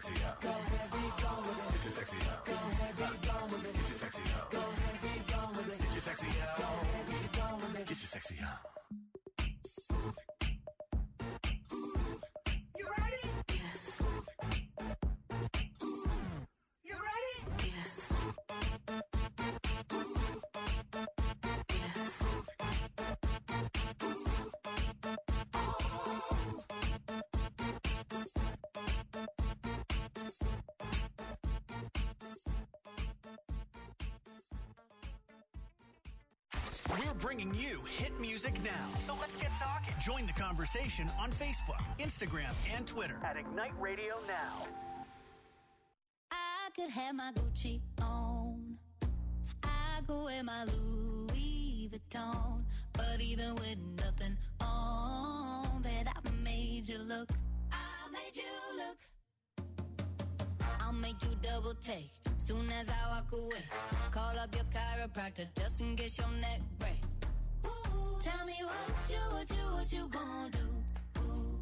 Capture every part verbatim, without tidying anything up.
sexy up. Go ahead, be gone with it. Get your sexy up. Go ahead, be gone with it. Get your sexy up. Go ahead, be gone with it. Get your sexy up. Go ahead, be gone with it. Get your sexy up. You ready? Yes. You ready? Yes. We're bringing you hit music now. So let's get talking. Join the conversation on Facebook, Instagram, and Twitter at Ignite Radio Now. I could have my Gucci on. I could wear my Louis Vuitton. But even with nothing on, bet I made you look. I made you look. I'll make you double take. Soon as I walk away, call up your chiropractor just in case your neck break. Ooh, tell me what you, what you, what you gonna do? Ooh.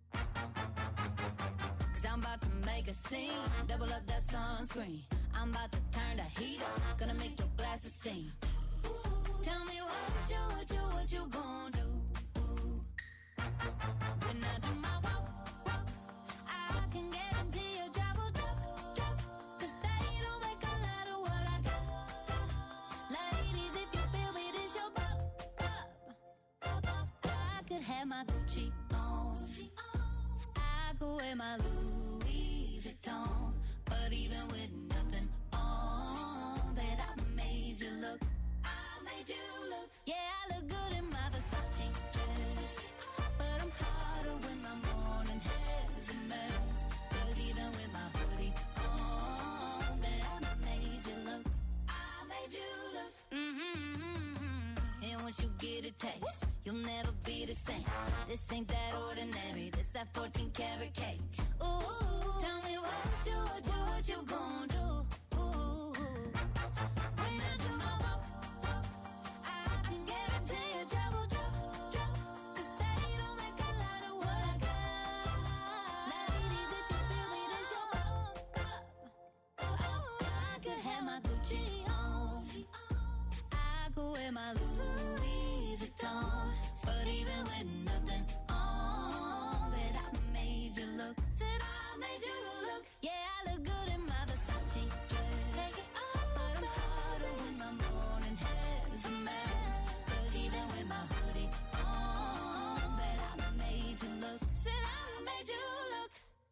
Cause I'm about to make a scene, double up that sunscreen. I'm about to turn the heat up, gonna make your glasses steam. Ooh, tell me what you, what you, what you gonna do? Ooh. When I do my walk, walk, I can guarantee your job will drop, drop. Cause they don't make a lot of what I got, got. Ladies, if you feel me, this your bop, bop, bop, bop. I could have my Gucci on. I could wear my Louis Vuitton. But even with nothing on, bet I made you look. I made you look. Yeah, I look good in my Versace dress. But I'm hotter when my morning hair's a mess. Cause even with my hoodie on, bet I made you look. I made you look. Mm-hmm. And once you get a taste, you'll never be the same. This ain't that ordinary. This that fourteen karat cake. Ooh, tell me what you, what you, what you gon' do? Ooh, when I do my walk, walk, I can guarantee your job will drop, drop. Cause they don't make a lot of what I got. Ladies, if you feel me, this your bop, bop. Oh, I could have my Gucci on. I could wear my Louis Vuitton. But even with nothing on, bet I made you look. Said I made you look. Yeah, I look good in my Versace dress. Take it off, but I'm hotter when my morning hair's a mess. Cause even with my hoodie on, bet I made you look. Said I made you look.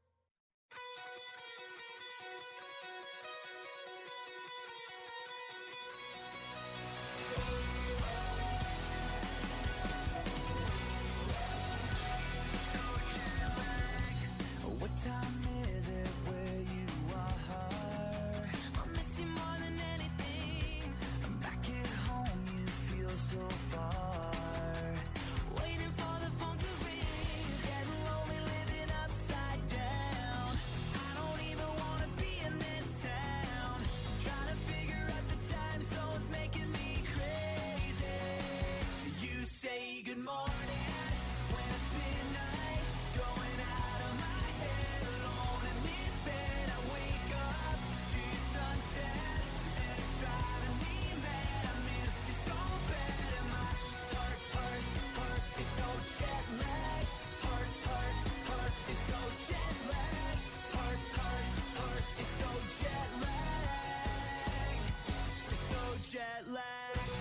What time is it where you are? I miss you more than anything. Back at home, you feel so far. Waiting for the phone to ring. It's getting lonely living upside down. I don't even wanna be in this town. Trying to figure out the time zones making me crazy. You say good morning when it's midnight. Going out of my head alone in this bed. I wake up to your sunset and it's driving me mad. I miss you so bad and my heart, heart, heart is so jet lagged. Heart, heart, heart is so jet lagged. Heart, heart, heart is so jet lagged. It's so jet lagged.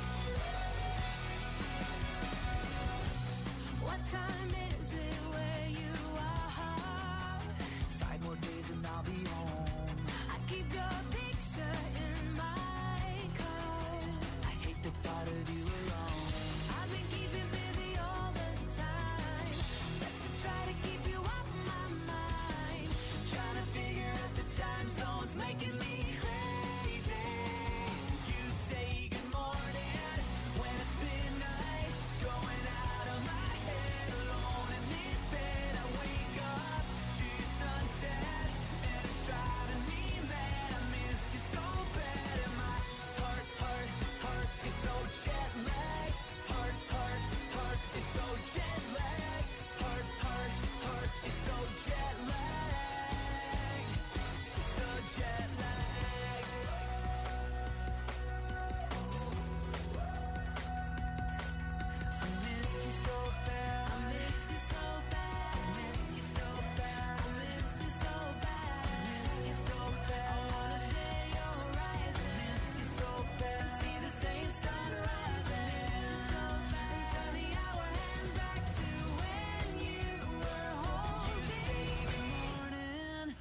What time is it where you are? Five more days and I'll be home. I keep your picture in my car. I hate the thought of you alone. I've been keeping busy all the time, just to try to keep you off my mind. Trying to figure out the time zones making me crazy. You say good morning when it's midnight. Going out of my head alone in this bed. I wake up to your sunset and it's driving me mad. I miss you so bad and my heart, heart, heart is so jet lagged. Heart, heart, heart is so jet lagged. Heart, heart, heart is so jet lagged.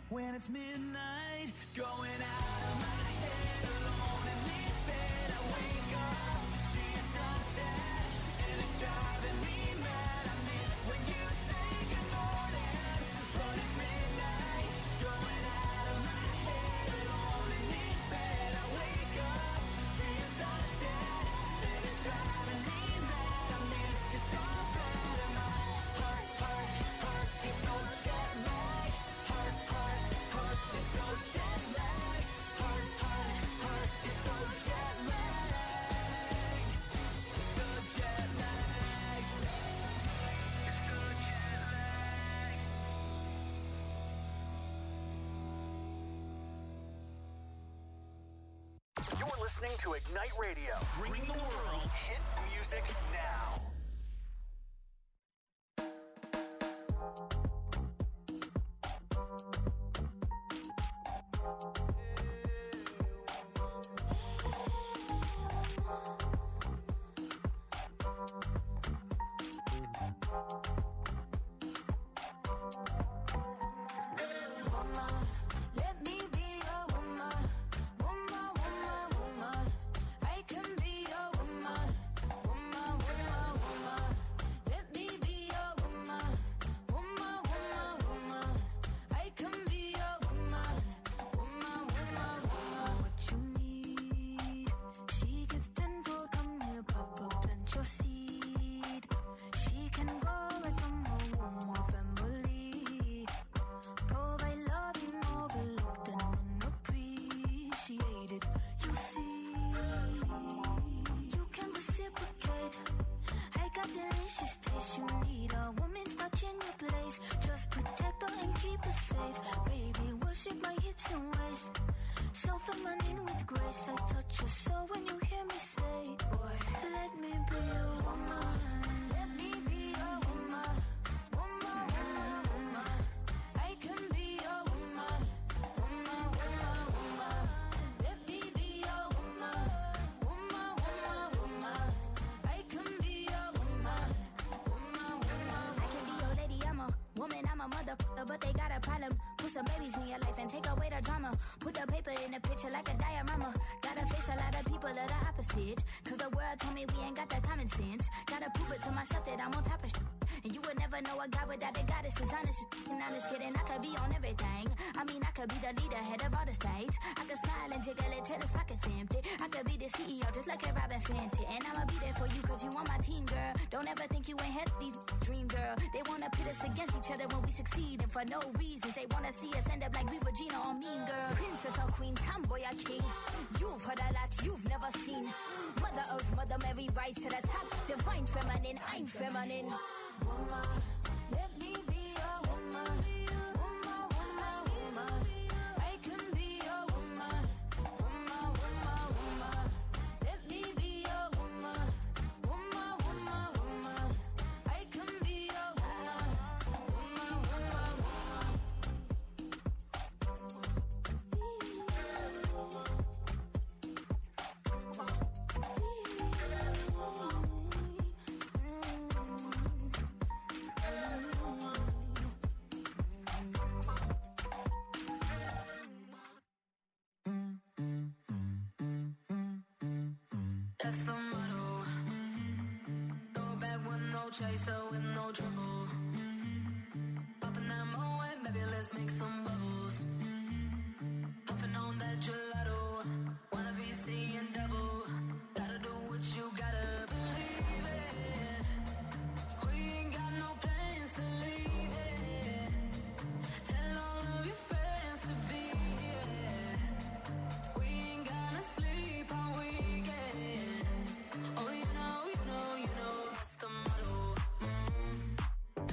when it's midnight, going out of my head, alone in this bed. I wake up to your sunset, and it's driving me mad. I miss when you say good morning, but it's midnight, going out of my head, alone in this bed. I wake up to your sunset, and it's driving me mad. I miss you so bad, and my heart, heart, heart is so jet lagged. Heart, heart, heart is so jet lagged. Heart, heart, heart is so jet lagged. It's so jet lagged. It's so jet lagged. You're listening to Ignite Radio, bringing the world hit music now. Woman, let me be your woman. Woman, woman, woman. I can be your woman. Woman, woman, woman. Let me be your woman. Woman, woman, woman. I can be your woman. Woman, woman, woman. What you need? She gives tenfold. Come here, Papa, plant your seed. She can grow right from her womb or family. Provide loving, overlooked and unappreciated. You see, you can reciprocate. I got delicious taste. You need a woman's touch in your place. Just protect her and keep her safe. Baby, worship my hips and waist. So feminine with grace. I touch your soul when you hear me say, boy, let me be your woman. Let me be your woman. Woman, woman, woman. I can be your woman. Woman, woman, woman. Let me be your woman. Woman, woman, woman. I can be your woman. Woman, woman. I can be your lady. I'm a woman. I'm a motherfucker, but they got a problem. Put some babies in your life and take away the drama. Put the paper in the picture like a diorama. Gotta face a lot of people that are opposite. Cause the world told me we ain't got the common sense. Gotta prove it to myself that I'm on top of shit. And you would never know a guy without a goddess is honest. And honest kidding, I could be on everything. I mean, I could be the leader, head of all the states. I could smile and jiggle it till his pockets empty. I could be the C E O just like a Robin Fenty. And I'ma be there for you cause you on my team, girl. Don't ever think you ain't had these dream, girl. They wanna pit us against each other when we succeed. And for no reasons, they wanna see us end up like we were Gina or Mean Girl. Princess or queen, tomboy or king. You've heard a lot you've never seen. Mother Earth, Mother Mary, rise to the top. Divine feminine, I'm feminine. Woman, let me be your woman. Woman, woman, woman. I can be your woman. Woman, woman, woman. Let me be your woman. Woman, woman, woman. I can be your woman. Woman, woman, woman. That's the motto. Throw back with no chaser, with no trouble. Popping that Moet, baby, let's make some bubbles. Puffing on that gelato. Wanna be seeing double. Gotta do what you gotta believe it. We ain't got no plans to leave it. Tell all of your friends to be here. We ain't gonna sleep all weekend. Oh, you know, you know, you know, that's the motto.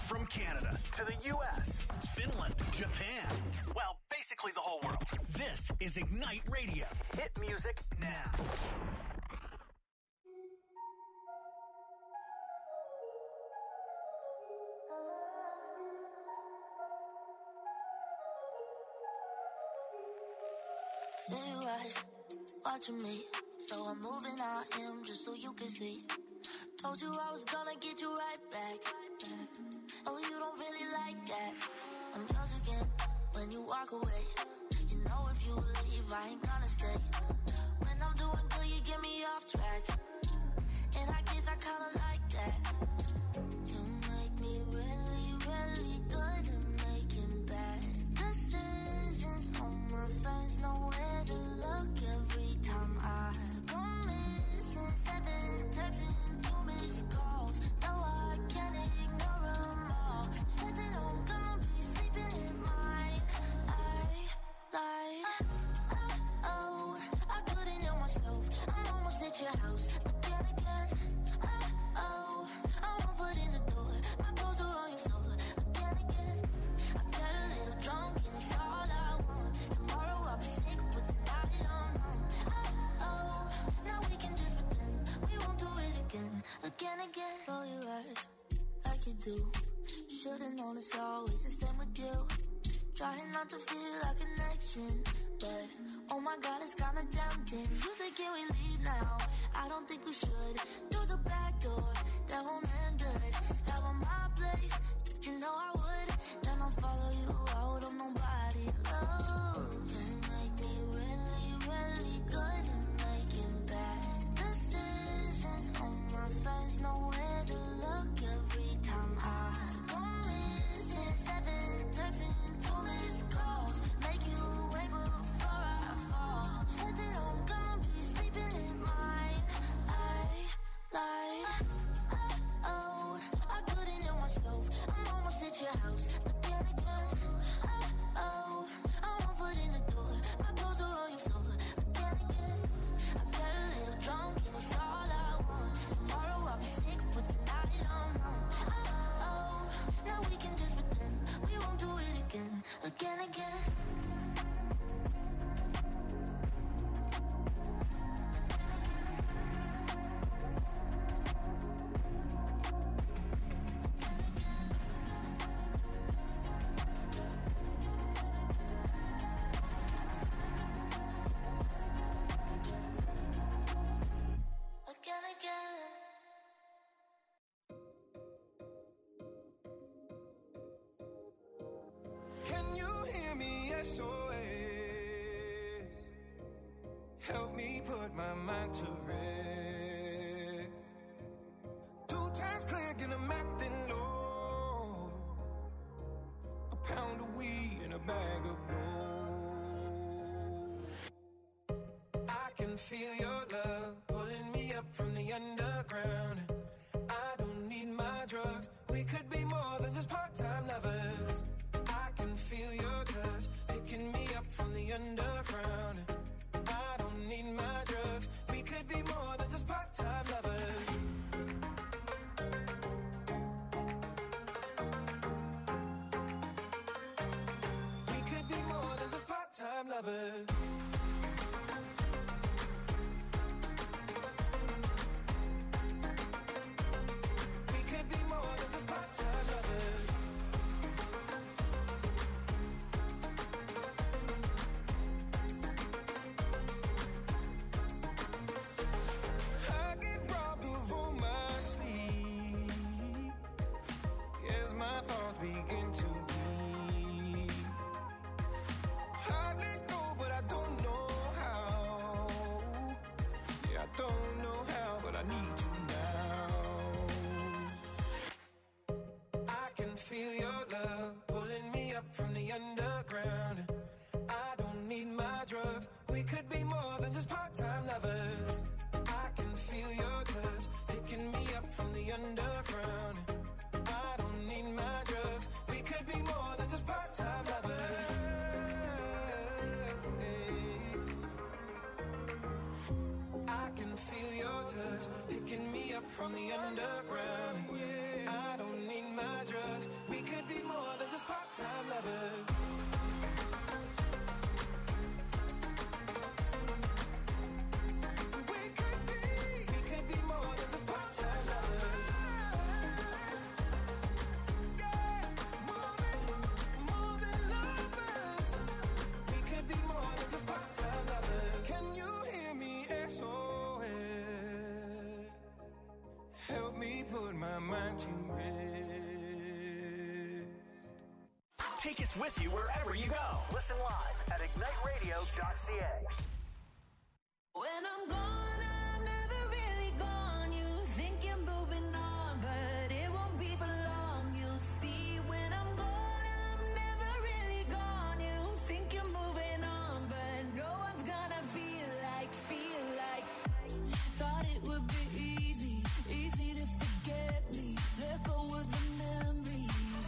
From Canada to the U S, Finland, Japan, well, basically the whole world. This is Ignite Radio. Hit music now. There you was, watching me. So I'm moving out him just so you can see. Told you I was gonna get you right back. Oh, you don't really like that. I'm yours again when you walk away. You know if you leave, I ain't gonna stay. When I'm doing good, you get me off track. And I guess I kinda like that. You make me really, really good at making bad decisions. All my friends know where to look every time I go missing. Seven texting, two missed calls. No, I can't ignore them all. Said that I'm gonna be sleeping in mine. I lied. Oh, I couldn't help myself. I'm almost at your house, but then again, oh, I won't put in the door. My clothes are on your floor. Again, again, I got a little drunk and it's all I want. Tomorrow I'll be sick, but tonight I'm home. Oh, now we can just pretend we won't do it again. Again, again, roll your eyes like you do. Should've known it's always the same with you. Trying not to feel a connection, but oh my God, it's kinda tempting. You say, can we leave now? I don't think we should. Through the back door, that won't end good. Have on my place, you know I would. Then I'll follow you out of nobody. Oh, you make me really, really good at making bad decisions. All my friends know where to look every time I go missing. Seven texting, two missed calls. Make you wait before I fall. Said that I'm gonna be sleeping in mine. I lied. Oh, I couldn't help myself. I'm almost at your house, but then again, oh, I won't put in the door. My clothes are on your floor. Again, again, I got a little drunk and it's all I want. Tomorrow I'll be sick, but tonight I'm home. Oh, now we can just pretend we won't do it again. Again, again. Again, again. Can you hear me? S O S. Help me put my mind to rest. Two times click and I'm acting low. A pound of weed and a bag of blow. I can feel your love pulling me up from the underground. I don't need my drugs. We could be more than just part-time lovers. I can feel your touch picking me up from the underground. I don't need my drugs. We could be more than just part-time lovers. We could be more than just part-time lovers. We could be more than just part-time lovers. I get robbed of all my sleep as my thoughts begin to bleed. I let go, but I don't know how. Yeah, I don't know how, but I need you now. I can feel your love pulling me up from the underground. I don't need my drugs. We could be more than just part-time lovers. I can feel your touch picking me up from the underground. I don't need my drugs. We could be more than just part-time lovers. Hey. I can feel your touch picking me up from the underground. I don't need my drugs. lovers. We could be, we could be more than just part-time lovers. Yeah, more than, more than lovers. We could be more than just part-time lovers. Can you hear me, S O S? Help me put my mind to rest. Take us with you wherever you go. Listen live at ignite radio dot c a. When I'm gone, I'm never really gone. You think you're moving on, but it won't be for long. You'll see when I'm gone, I'm never really gone. You think you're moving on, but no one's gonna feel like, feel like. Thought it would be easy, easy to forget me. Let go of the memories.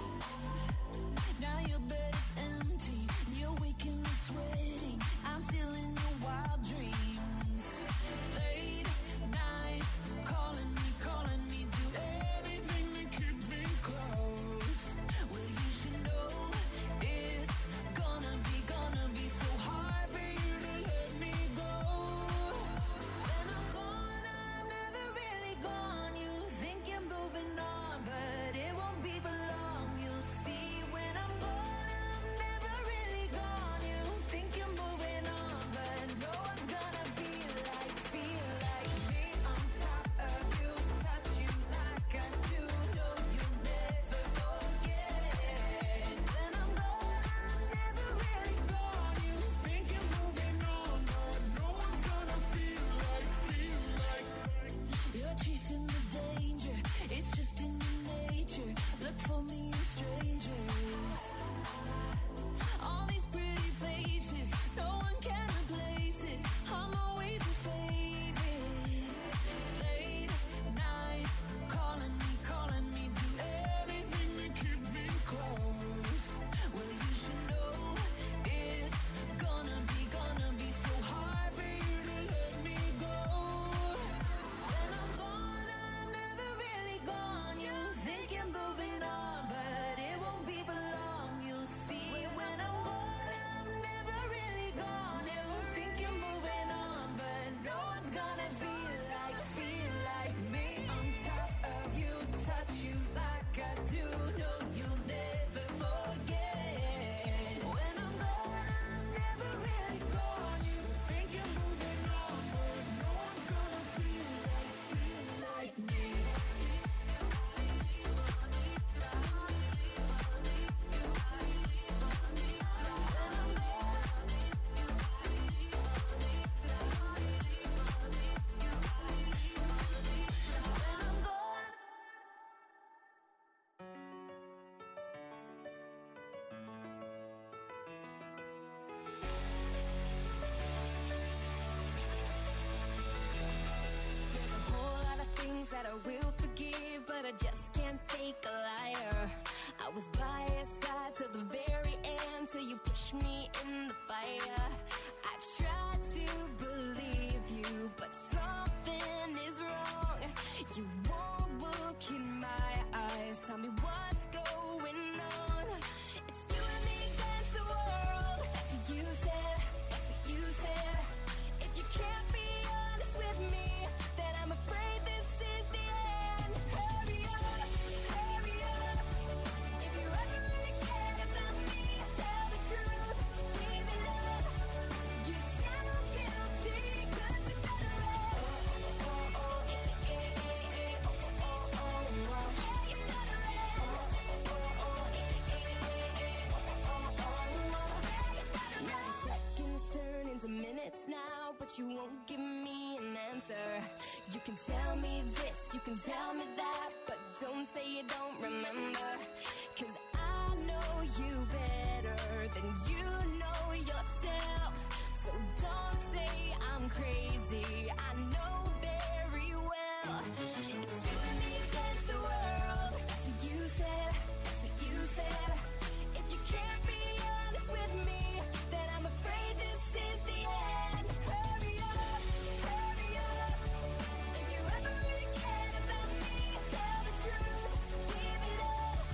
Now your bed is empty, and you're waking up sweating. I'm still in your wild dreams. Late nights, calling me, calling me, do anything to keep me close. Well, you should know it's gonna be, gonna be so hard for you to let me go. When I'm gone, I'm never really gone. You think you're moving on, but it won't be for long. You'll see when I'm gone, I'm never really gone. You think you're moving on, but no one's gonna feel like, feel like me on top of you, touch you like I do. No, you'll never forget. When I'm gone, I'm never really gone. You think you're moving on, but no one's gonna feel like, feel like. You're chasing the danger, it's just in your nature. Look for me in strangers. All these pretty faces, no one can replace it. I'm always your favorite. Late nights, calling me, calling me, do anything to keep me close. Well, you should know it's gonna be, gonna be so hard for you to let me go. When I'm gone, I'm never really gone. You think you're moving on, but it won't be for long. You'll see when I'm gone, I'm never really gone. You think you're moving on, but no one's gonna feel like, feel like me on top of you, touch you like I do. No, you'll never forget. When I'm gone, I'm never really gone. You think you're moving on, but no one's gonna feel like, feel like me. There's a whole lot of things that I will forgive, but I just can't take a liar. I was by your side till the very end, till you pushed me in the fire. I tried to believe you, but something is wrong. You won't look in my eyes, tell me what's going on. It's you and me against the world. That's what you said, that's what you said. If you can't be honest with me, then I'm afraid this is the end. Hurry up, hurry up. If you ever really care about me, tell the truth, give it up. You sound guilty, 'cause you said it right. Oh, oh, oh, eh, eh, eh, eh, oh, oh, oh, oh, oh. Yeah, you said it right. Oh, oh, oh, eh, eh, eh, eh, oh, oh, oh, oh. Yeah, you said it right. Now seconds turn into minutes now, but you won't give me an answer. You can tell me this, you can tell me that, but don't say you don't remember. 'Cause I know you better than you know yourself. So don't say I'm crazy, I know very well. It's you and me against the world. That's what you said, that's what you said. If you can't be honest with me, then I'm afraid this is the end. Hurry up, hurry up. If you ever really cared about me, tell the truth, give it up.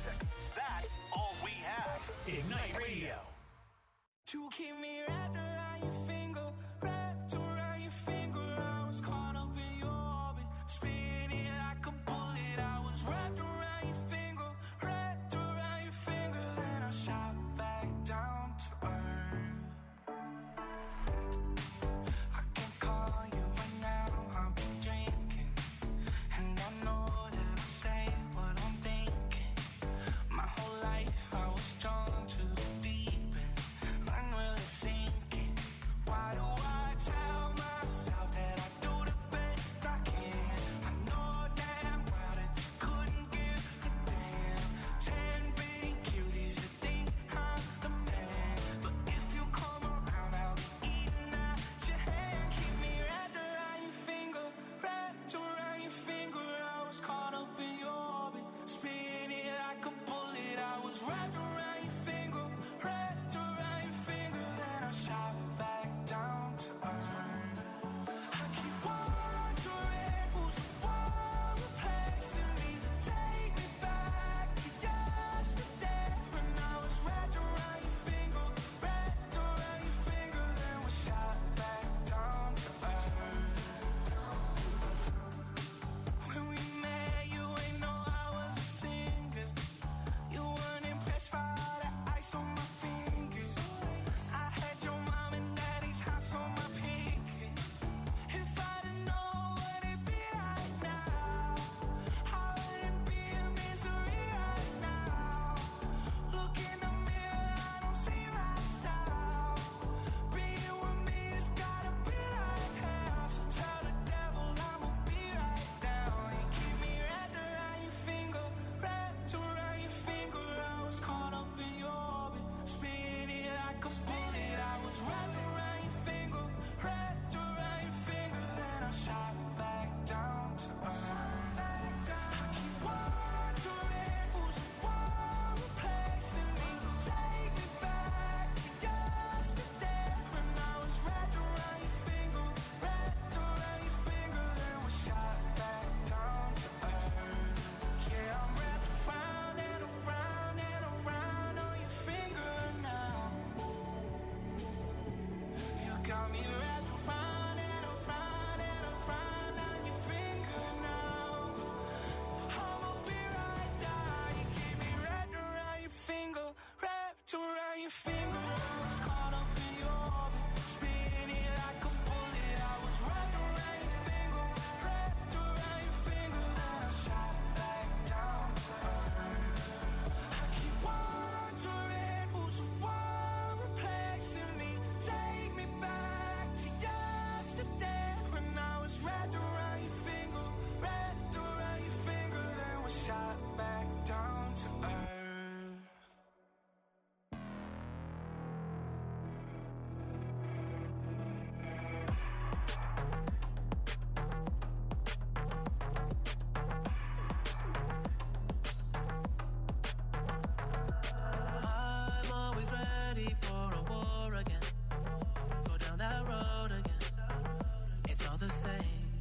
music. That's all we have. Ignite Radio. You keep me wrapped around your finger, wrapped around your finger. I was caught up in your orbit, spinning like a bullet. I was wrapped around your finger, wrapped around your finger. Then I shot back down to earth. I can call you right now, I've been drinking, and I know that I say what I'm thinking. My whole life I was drawn to the deep end. I'm really thinking, why do I tell myself that I do the best I can? I know damn well that you couldn't give a damn. Ten big cuties that think I'm the man, but if you come around, I'll be eating at your hand. Keep me wrapped around your finger, wrapped around your finger. I was caught up in your orbit, spinning like a bullet. I was wrapped around your finger, wrapped around your finger. Then I shot back down to earth. I keep wondering who's the one replacing me. Take me back to yesterday when I was wrapped around your finger, wrapped around your finger. Then we shot back down to earth. When we met, you ain't know I was a singer. You weren't impressed by all the ice on my fingers. I had your mom and daddy's house on my pinky. If I didn't know what it'd be like now, I wouldn't be in misery right now. Look in the mirror, I don't see myself. Being with me has gotta be like hell. So tell the devil I'ma be right down. You keep me wrapped around your finger, wrapped around your finger. I was caught up in your orbit, spinning like a bullet. I was wrapped around your finger, wrapped around your finger. Then I shot back down to earth. I keep wondering who's the one replacing me. Take me back to yesterday when I was wrapped around your finger, wrapped around your finger. Then we shot back down to earth. Yeah, I'm wrapped around and around and around on your finger now. You got me wrapped around and around and around on your finger now. I'ma be right down. You keep me wrapped around your finger, wrapped around your finger. I was caught up in your orbit, spinning like a bullet. I was wrapped around your finger, wrapped around your finger. Then I shot back down to earth. I keep wondering who's the one replacing me. Take me back to yesterday when I was wrapped around your finger, wrapped around your finger. Then we shot back down to earth. I'm always ready for a war again. Go down that road again. It's all the same.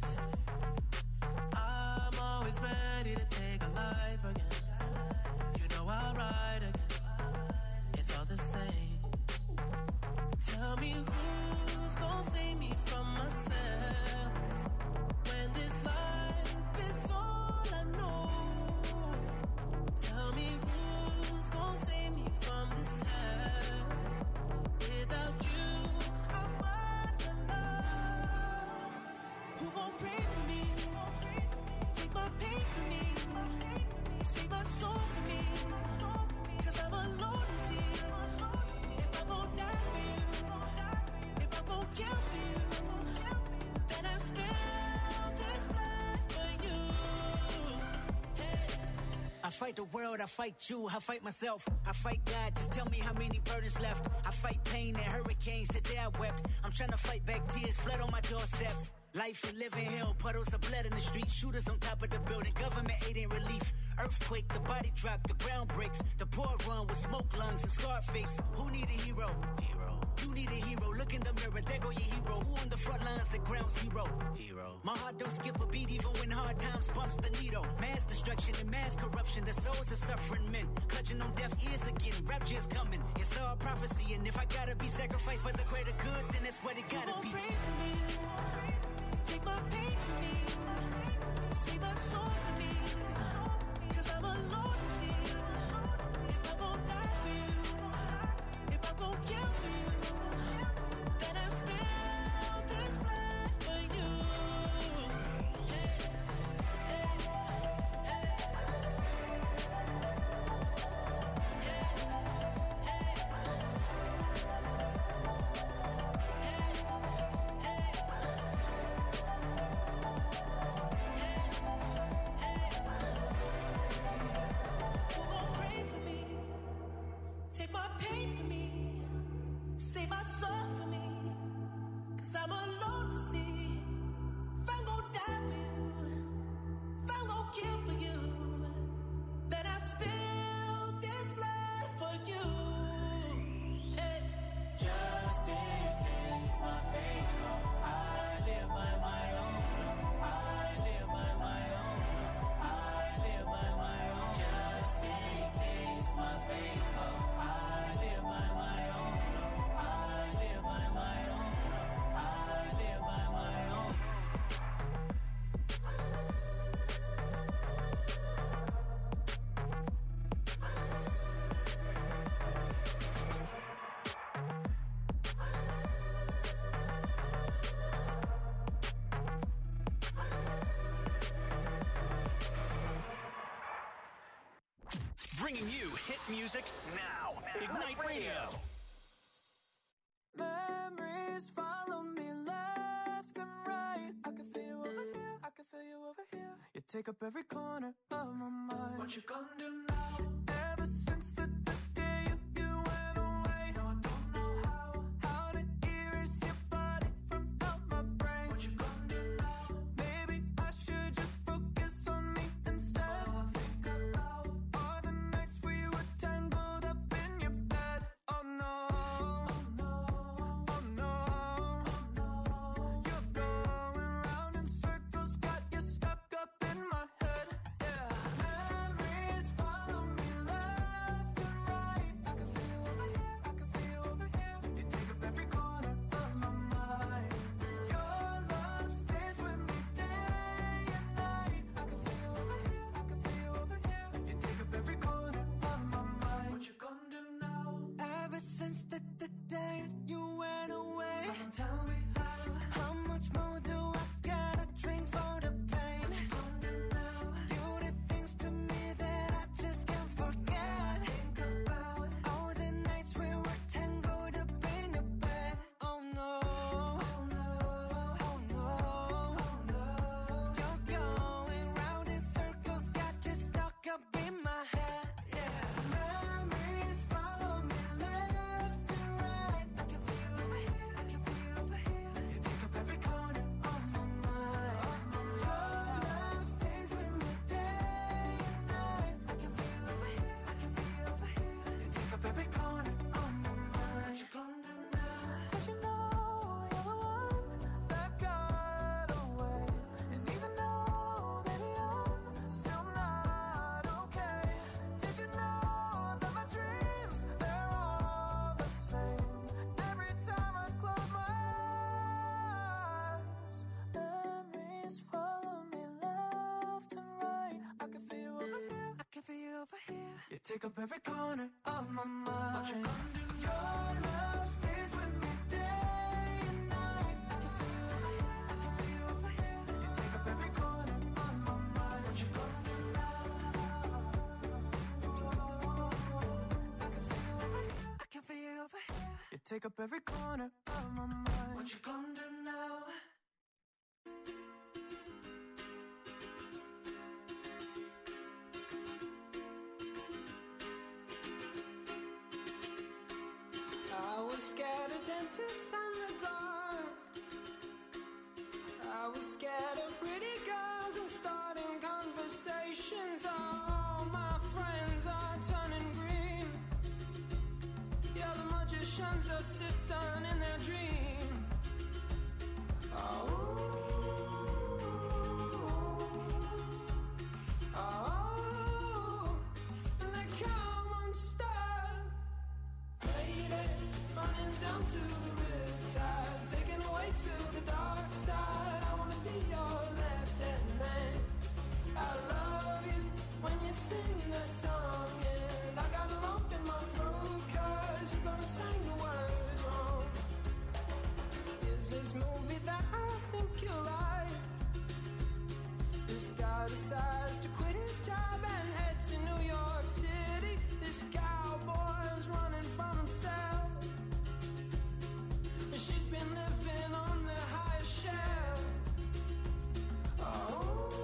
I'm always ready to take a life again. You know I'll ride again. It's all the same. Tell me who's gonna save me from myself when this life is all I know. Tell me who's gonna save me from this hell. Without you, I'm alone. Who gon' pray for me? Take my pain for me. Save my soul for me. Cause I'm alone to see. If I'm gon' die for you, if I'm gon' kill for you, then I spill this blood for you. Hey. I fight the world, I fight you, I fight myself, I fight God, just tell me how many burdens left. I fight pain and hurricanes, today I wept. I'm trying to fight back tears, flood on my doorsteps. Life and living hell, puddles of blood in the street, shooters on top of the building, government aid ain't relief. Earthquake, the body drop, the ground breaks, the poor run with smoke lungs and scar face. Who need a hero? Hero. You need a hero, look in the mirror, there go your hero. Who on the front lines at ground zero. Hero. My heart don't skip a beat even when hard times bumps the needle. Mass destruction and mass corruption, the souls of suffering men. Clutching on deaf ears again, rapture's coming. It's all prophecy, and if I gotta be sacrificed for the greater good, then that's what it gotta be. Pray for me, take my pain for me, save my soul for me, cause I'm alone to see. If I'm gon' die for you, if I'm gon' kill for you, then I spill this blood for you. Hey, hey, hey. Who gon' pray for me? Take my pain for me, save my soul for me, cause I'm alone to see. If I'm gon' die for you, if I'm gon' kill for you, then I spill this blood for you. Hey. Just in case my fate come, I live by my own. I live by my own. I live by my own. Just in case my fate come, I live by my own. I live by my own. I live by my own. Bringing you hit music now. Ignite Radio. Memories follow me left and right. I can feel you over here, I can feel you over here. You take up every corner of my mind. What you gonna do now? Ever since the, the day you, you went away, no, I don't know how. How to erase your body from out my brain. What you gonna do now? Maybe I should just focus on me instead. All I think about are the nights we were tangled up in your bed. Oh no, oh no, oh no, oh no. You're going round in circles, got you stuck up in my head. Yeah, memories follow me left and right. I can feel you over here, I can feel you over here. You take up every corner of my mind. Your love stays with me day and night. I can feel you over here, I can feel you over here. You take up every corner of my mind. What you gonna do now? Ever since the, the day you went away, someone tell me how. How much more do I gotta drink for the pain? What you gonna do now? You did things to me that I just can't forget. Think about all the nights we were tangled up in your bed. Oh no, oh no, oh no, oh no. You're going round in circles, got you stuck up in my head. Yeah, memories follow me left and right. I can feel you over here, I can feel you over here. You take up every corner of my mind. Your love stays with me day and night. I can feel you over here, I can feel you over here. You take up every corner of my mind. What you gonna do now? Don't you know you're the one that got away? And even though, baby, I'm still not okay. Did you know that my dreams, they're all the same? Every time I close my eyes, memories follow me left and right. I can feel you over here, I can feel you over here. You take up every corner of my mind. What you gonna do? Your love stays with me day and night. I can feel you over here, I can feel you over here. You take up every corner of my mind. What you gonna do now? I can feel you over here, I can feel you over here. You take up every corner of my mind. What you gonna do now? I was scared of dentists and the dark. I was scared of pretty girls and starting conversations. All my friends are turning green. Yeah, the magician's assistant in their dream. this movie that I think you like. This guy decides to quit his job and head to New York City. This cowboy's running from himself. She's been living on the highest shelf. Oh,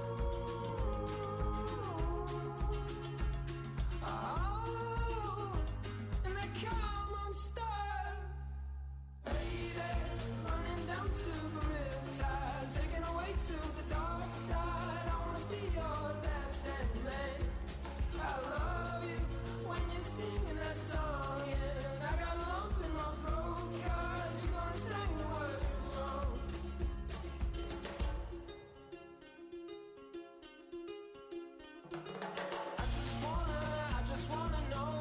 oh, and that car monster, lady, running down to the riptide, taken away to the dark side. I wanna be your left-hand man. I love you when you're singing that song, and I got a lump in my throat 'cause you're gonna sing the words wrong. I just wanna, I just wanna know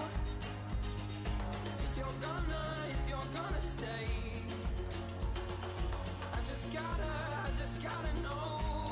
if you're gonna, if you're gonna stay. I just gotta, I just gotta know.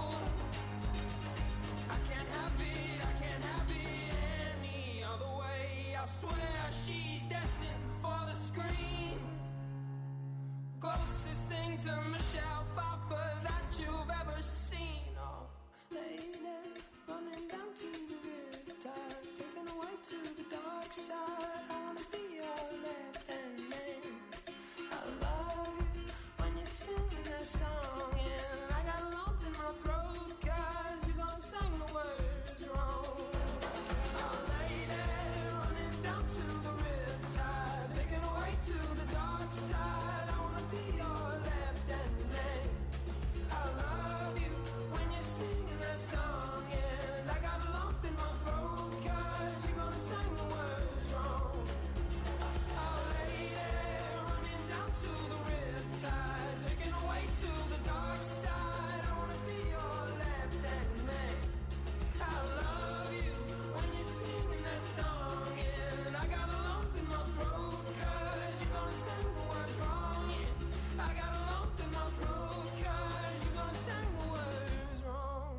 I can't have it, I can't have it any other way. I swear she's destined for the screen. Closest thing to Michelle Pfeiffer that you've ever seen. Oh, lady, running down to the riptide, taken away to the dark side. I wanna be your left-hand man. I love you when you're singing that song, and I got a lump in my throat 'cause you're gonna sing the words wrong. Oh, lady, running down to the riptide, taken away to the dark side. I wanna be your left-hand man. I love you when you're singing that song, and I got a lump in my throat 'cause you're gonna sing the words wrong. Oh, lady, running down to the riptide, taken away to the dark side. I wanna be your left-hand man. I love you when you're singing that song, and I got a lump in my throat 'cause you're gonna sing the words wrong. Yeah, I got a lump in my throat 'cause you're gonna sing the words wrong.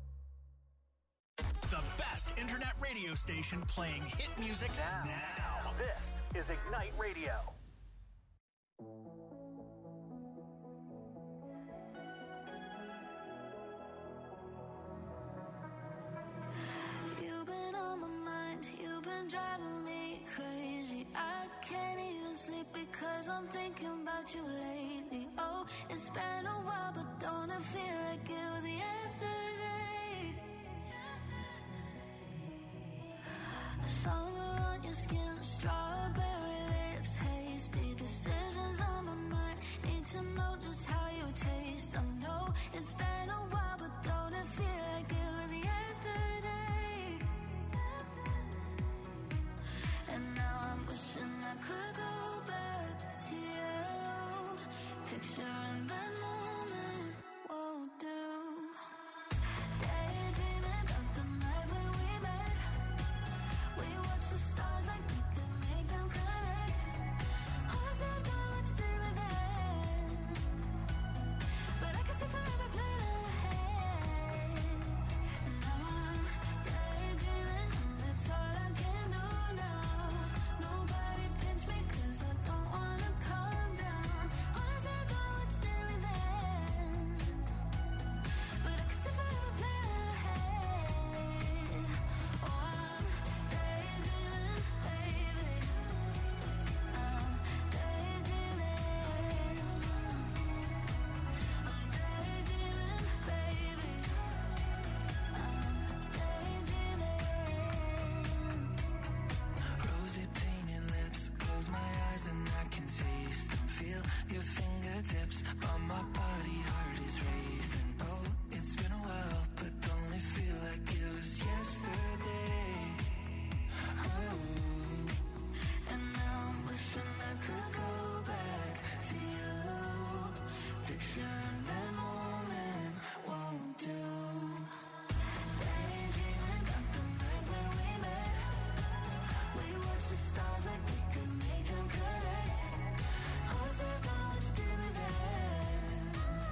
The best internet radio station playing hit music now. now. This is Ignite Radio. You've been on my mind, you've been driving me crazy. I can't even sleep because I'm thinking about you lately. Oh, it's been a while, but don't it feel like it was yesterday? Summer on your skin, strawberry lips, hasty decisions on my mind. Need to know just how you taste. I know it's been a while, but don't it feel like it was yesterday? And now I'm wishing I could go back to you. Picturing that moment won't do. Daydreaming about the night when we met. We watched the stars like we could make them connect. Honestly, I don't know what you did with that, but I can see forever playing in my head. And now I'm daydreaming, and it's all I can do now. Nobody pinch me 'cause I don't wanna calm down. Honestly, I don't know what you did with that, but I can see forever playing in my head. Oh, I'm daydreaming, baby. I'm daydreaming. I'm daydreaming, baby. I'm daydreaming. Rosy painted lips, close my eyes and I can taste them. Feel your fingertips on my body, heart is racing. Oh, it's been a while, but don't it feel like it was yesterday? Oh, and now I'm wishing I could go back to you. Picturing that moment won't do. Daydreaming about the night when we met. We watched the stars like we could make them connect. Honestly, I don't know what you did with that,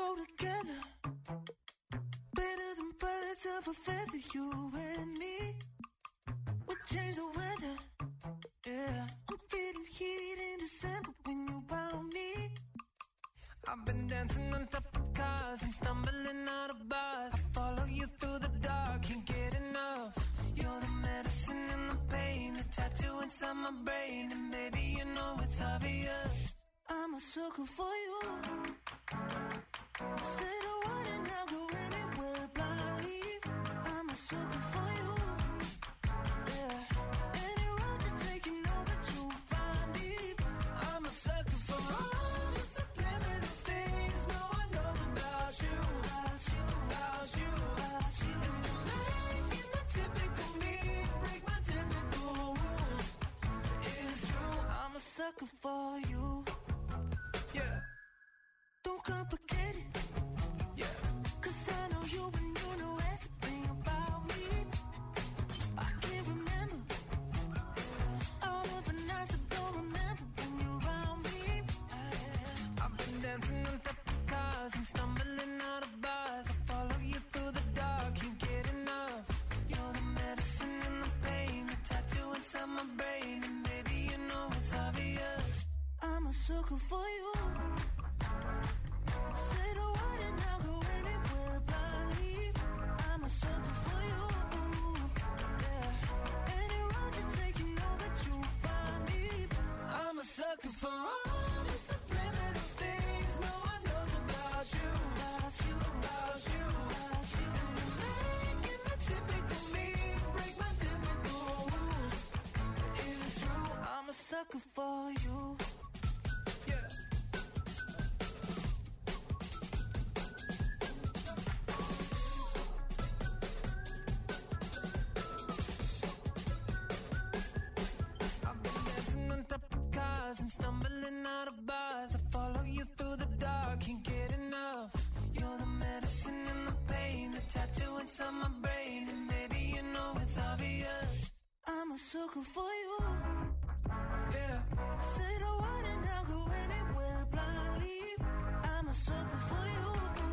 go together. Better than birds of a feather, you and me. We change the weather. Yeah, I'm feeling heat in December when you found me. I've been dancing on top of cars and stumbling out of bars. I follow you through the dark, can't get enough. You're the medicine and the pain, the tattoo inside my brain. And baby, you know it's obvious, I'm a sucker for you. Say the word and I'll go anywhere blindly. I'm a sucker for you. Yeah, any road you take, you know that you'll find me. I'm a sucker for all the subliminal things no one knows about you. About you, about you, about you. And you're making the typical me break my typical rules. It's true, I'm a sucker for you. Yeah. Don't complicate it. Yeah. Cause I know you and you know everything about me. I can't remember all of the nights I don't remember when you're around me. I've been dancing on top of cars and stumbling out of bars. I follow you through the dark, can't get enough. You're the medicine and the pain, the tattoo inside my brain. And baby, you know it's obvious, I'm a sucker for you. Say the word and I'll go anywhere blindly. I'm a sucker for you. Yeah, any road you take, you know that you'll find me. I'm a sucker for all the subliminal things no one knows about you. About you, about you, about you. And you're making the typical me break my typical rules. It's true, I'm a sucker for you. Yeah. I'm stumbling out of bars. I follow you through the dark, can't get enough. You're the medicine and the pain, the tattoo inside my brain. And baby, you know it's obvious, I'm a sucker for you. Yeah. Say the word and I'll go anywhere blindly. I'm a sucker for you.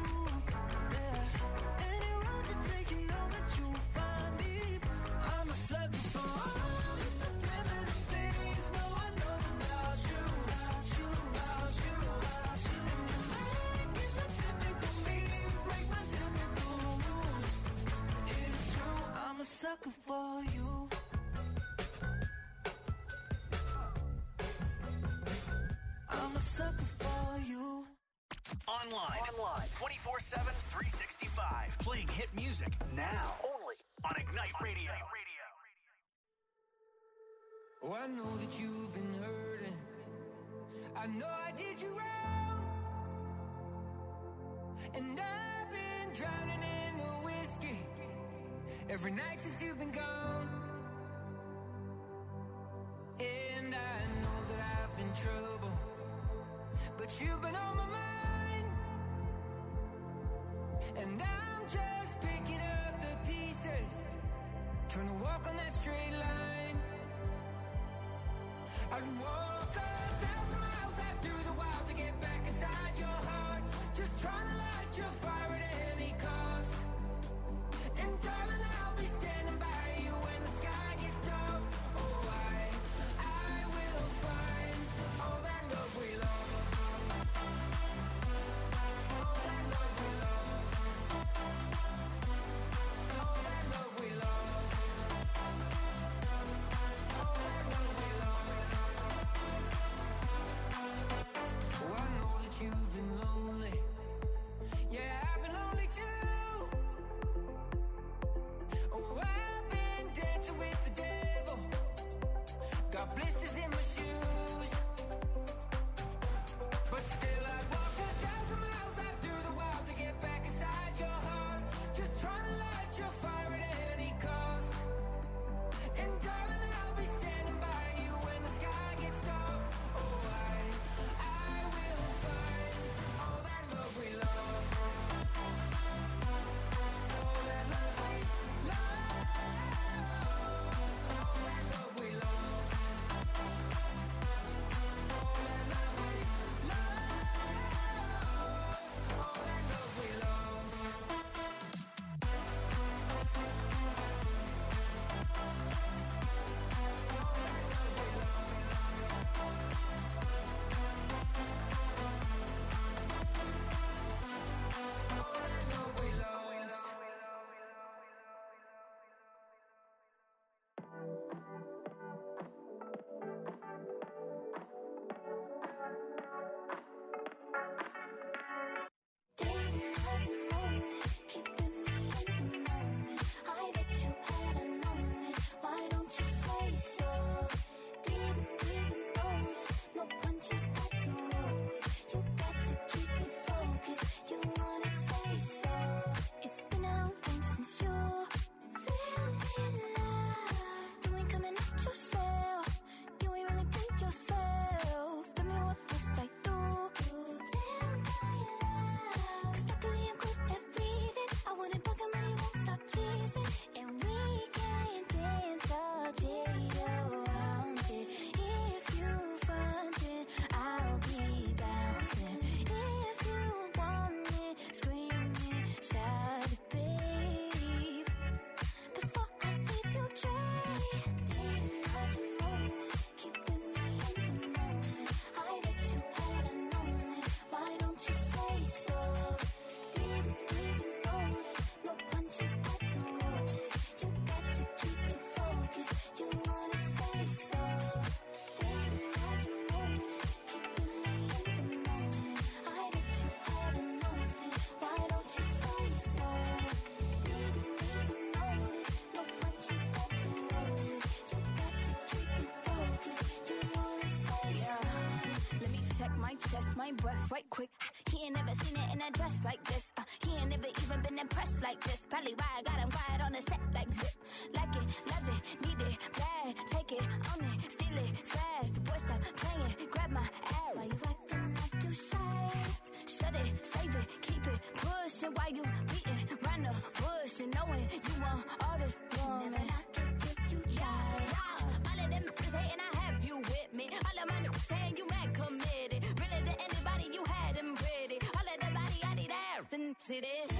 Yeah. Any road you take, you know that you'll find me. I'm a sucker for all the subliminal things no one knows about you. About you, about you, about you. And you're making the typical me break my typical rules. It's true, I'm a sucker for you. I'm a sucker for you. Online. Online. twenty-four seven, three sixty-five. Playing hit music now. Only on Ignite Radio. Oh, I know that you've been hurting. I know I did you wrong. And I've been drowning in the whiskey every night since you've been gone. And I know that I've been trouble, but you've been on my mind. And I'm just picking up the pieces, trying to walk on that straight line. I'd walk a thousand miles out through the wild to get back inside your heart, just trying to light your fire at any cost. And darling, I'll be standing by you when the sky gets dark. Oh, I, I will find all that love we lost. All that love we lost. All that love we lost. All that love we lost. check my chest, my breath right quick. He ain't never seen it in a dress like this. Uh, he ain't never even been impressed like this. Probably why I got him quiet on the set like zip. Like it, love it, need it, bad. Take it, own it, steal it, fast. The boy stop playing, grab my ass. Why you acting like you shy? Shut it, save it, keep it pushing. Why you beating round the bush and knowing you want all this woman? Never not get to you, yeah, yeah. All of them is hating, I have you with me. All of my niggas saying you mad committed. Really to anybody you had them ready. All of the body I need out and see this.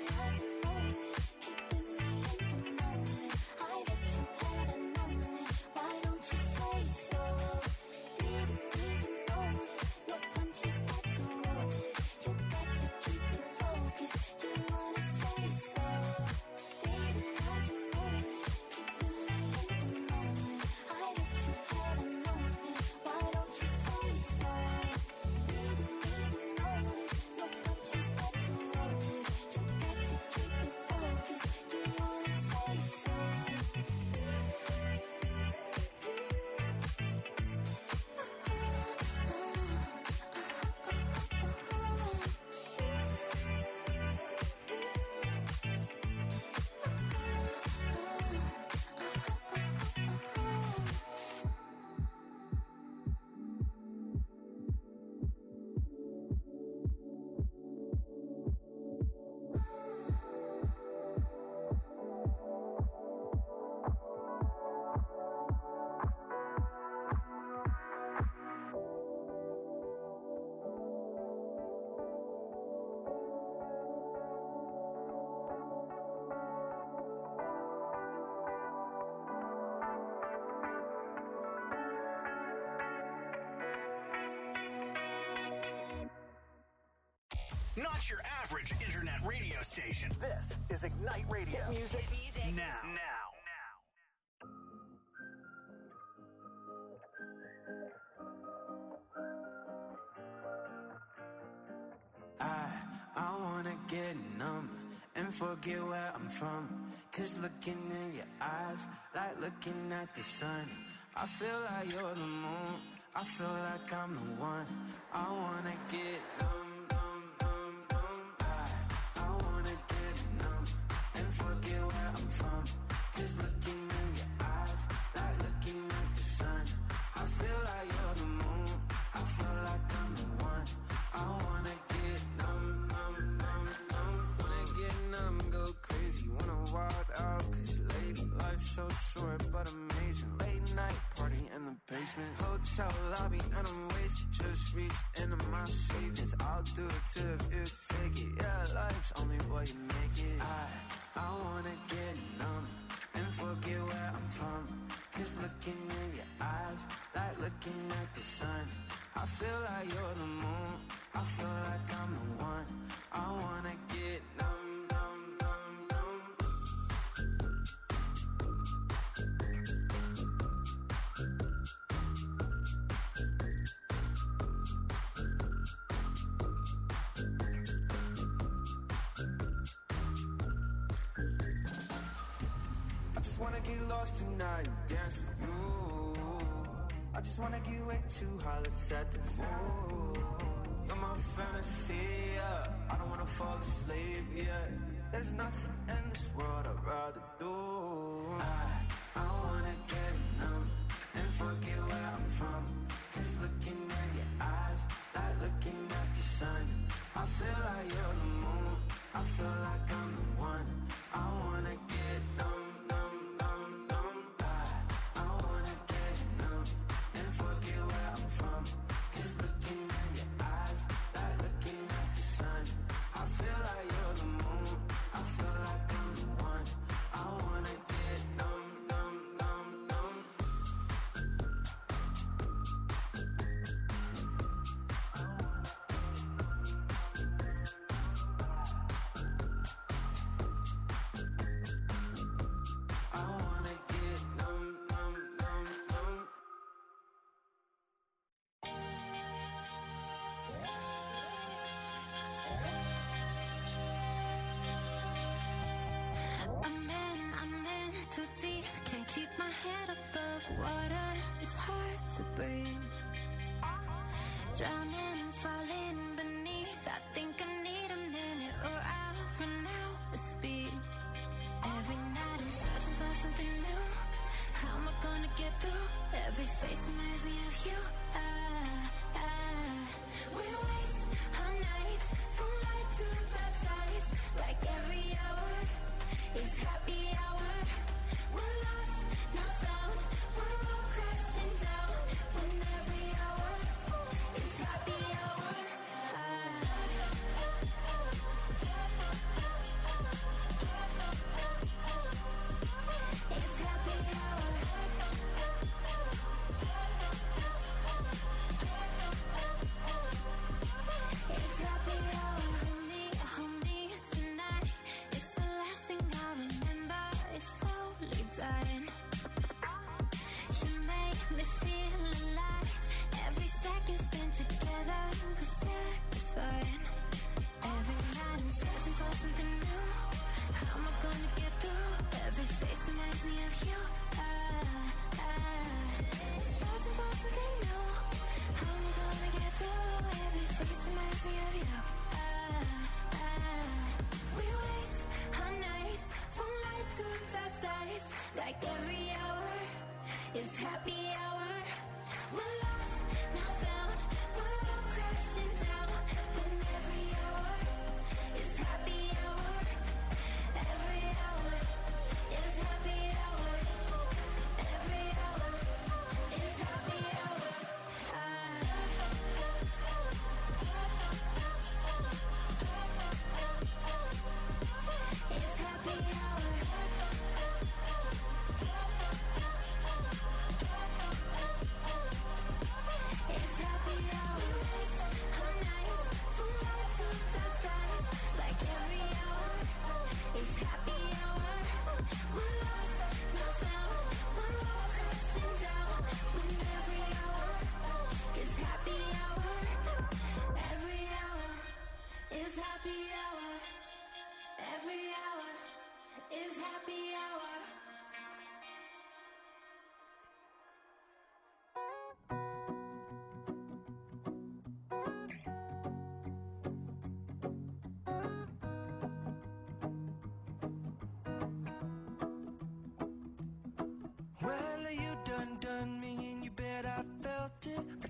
Not your average internet radio station. This is Ignite Radio. Hit music, music. now. Now. I, I wanna get numb and forget where I'm from. Cause looking in your eyes, like looking at the sun. I feel like you're the moon, I feel like I'm the one. I wanna get numb. So short but amazing. Late night party in the basement. Hotel lobby and I'm wasted. Just reached into my savings. I'll do it too if you take it. Yeah, life's only what you make it. I, I wanna get numb and forget where I'm from. Cause looking in your eyes, like looking at the sun. I feel like you're the moon, I feel like I'm the one. I wanna get numb. Get lost tonight and dance with you. I just wanna get way too high, let's set the mood. You're my fantasy, yeah. I don't wanna fall asleep, yeah. There's nothing in this world I'd rather do. I, I wanna get numb and forget where I'm from. Cause looking at your eyes, like looking at the sun. I feel like you're the moon, I feel like I'm the one. I wanna get numb. Too deep, can't keep my head above water. It's hard to breathe. Drowning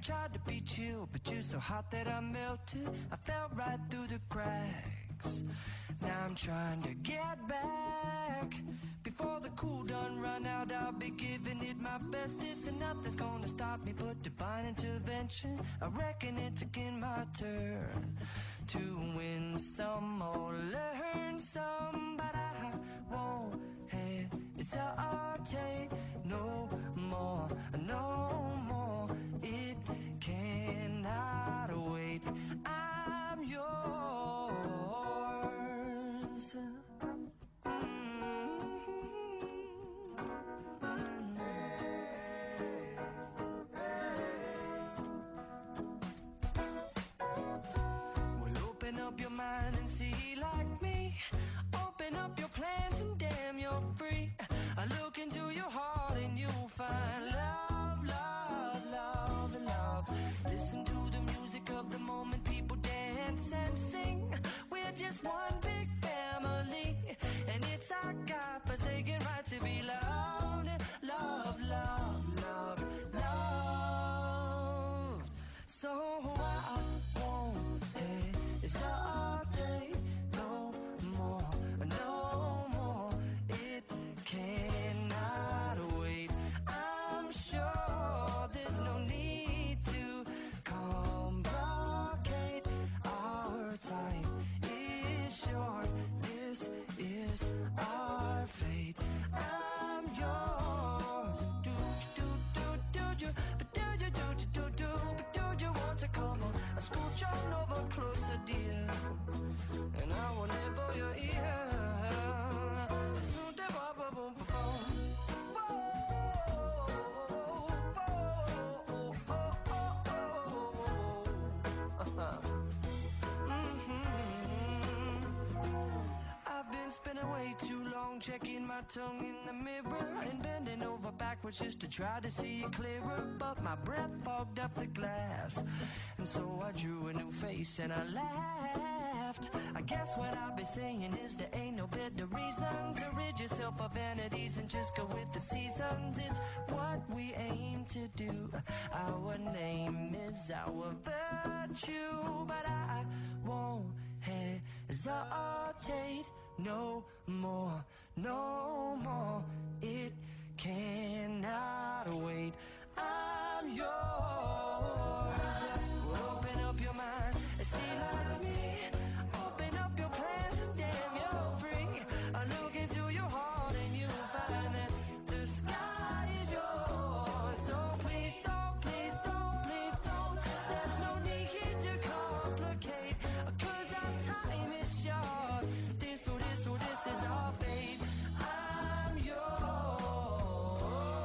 tried to be chill, but you're so hot that I melted. I fell right through the cracks. Now I'm trying to get back. Before the cool done run out, I'll be giving it my bestest, and nothing's gonna stop me but divine intervention. I reckon it's again my turn to win some or learn some, but I won't hesitate no more, no more. It cannot wait. I'm yours. Open up your mind and see like me. Open up your plans and damn, you're free. I look into your heart and you'll find love, love, love, and love. Listen to the music of the moment, people dance and sing. We're just one big family, and it's our God-forsaken right to be loved. Love, love, love, love. So I won't hesitate no more, no more. It cannot wait. I'm sure there's no need to complicate. Our time is short. This is our fate. I'm yours. Do do do do do, but do do do do do, but do you want to come on? Scooch on over closer, dear, and I will nibble your ear. I've been spending way too long checking my tongue in the mirror and bending over backwards just to try to see it clearer, but my breath fogged up the glass, and so I drew a new face and I laughed. I guess what I'll be saying is there ain't no better reason to rid yourself of vanities and just go with the seasons. It's what we aim to do. Our name is our virtue, but I won't hesitate no more, no more. It cannot wait. I'm yours. Open up your mind and see like me. Open up your plans and damn, you're free. I look into your heart and you'll find that the sky is yours. So please don't, please don't, please don't. There's no need to complicate, 'cause our time is short. This, oh, this, oh, this is our fate. I'm yours.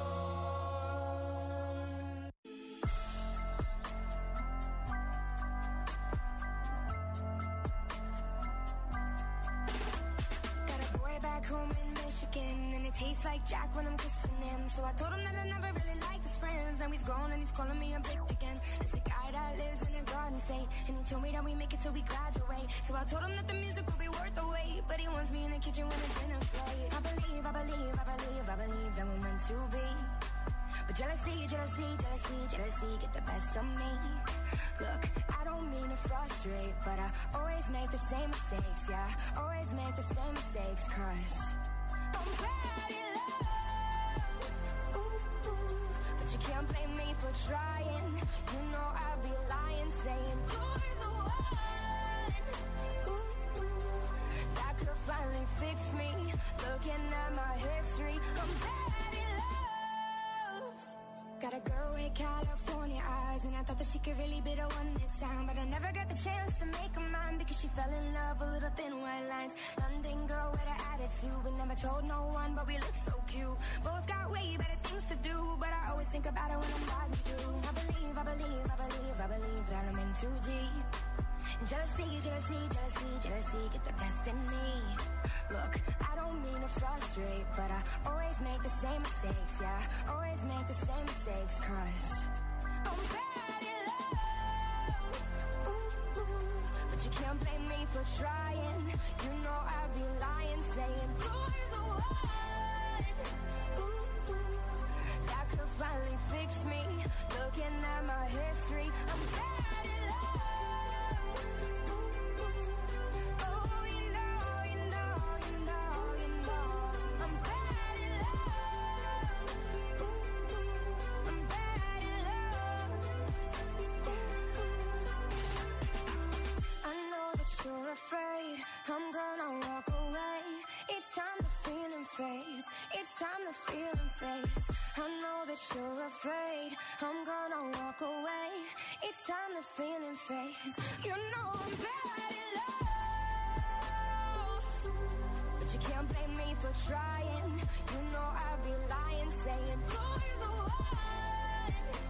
Got a boy back home in Michigan, and it tastes like Jack when I'm kissing him. So I told him that I never really liked his friends. Now he's gone and he's calling me a bitch again. It's a guy that lives in a garden state, and he told me that we make it till we graduate. So I told him that the music will be worth the wait, but he wants me in the kitchen when the dinner plate. I believe, I believe, I believe, I believe that we're meant to be. But jealousy, jealousy, jealousy, jealousy get the best of me. Look, I don't mean to frustrate, but I always make the same mistakes, yeah. Always make the same mistakes, 'cause I'm bad in love. Ooh, ooh. But you can't blame me for trying. You know I'd be lying, saying you're the one. Ooh, ooh. That could finally fix me. Looking at my history, I'm bad in love. Got a girl with California eyes, and I thought that she could really be the one this time, but I never got the chance to make her mine because she fell in love with little thin white lines. London girl with an attitude, we never told no one, but we look so cute. Both got way better things to do, but I always think about it when I'm riding through. I believe, I believe, I believe, I believe that I'm in too deep. Jealousy, jealousy, jealousy, jealousy get the best in me. Look, I don't mean to frustrate, but I always make the same mistakes, yeah. Always make the same mistakes, 'cause I'm bad in love. Ooh, ooh. But you can't blame me for trying. You know I'd be lying, saying you're the one. Ooh, ooh. That could finally fix me. Look looking at my history. I'm bad at love. Oh, you know, you know, you know, you know. I'm bad at love. I'm bad at love. I know that you're afraid I'm gonna walk away. It's time the feeling fades. It's time the feeling fades. I know that you're afraid I'm gonna walk away. It's time the feeling fades. You know I'm bad at love, but you can't blame me for trying. You know I'd be lying saying you're the one.